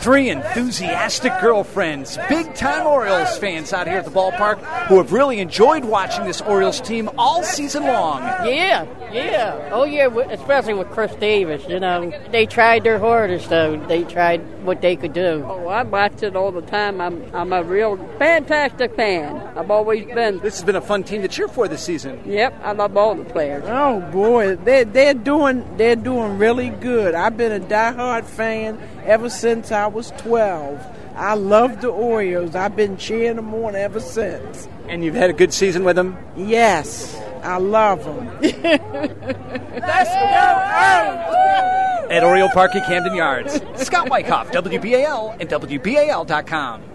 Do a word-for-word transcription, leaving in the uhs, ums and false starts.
Three enthusiastic girlfriends, big-time Orioles fans out here at the ballpark who have really enjoyed watching this Orioles team all season long. Yeah, yeah. Oh, yeah, especially with Chris Davis, you know. They tried their hardest, though. They tried what they could do. Oh, I watch it all the time. I'm I'm a real fantastic fan. I've always been. This has been a fun team to cheer for this season. Yep, I love all the players. Oh, boy, they're, they're, doing, they're doing really good. I've been a diehard fan ever since I was twelve. I love the Orioles. I've been cheering them on ever since. And you've had a good season with them? Yes, I love them. Let's go! At Oriole Park at Camden Yards. Scott Wyckoff, W B A L and W B A L dot com.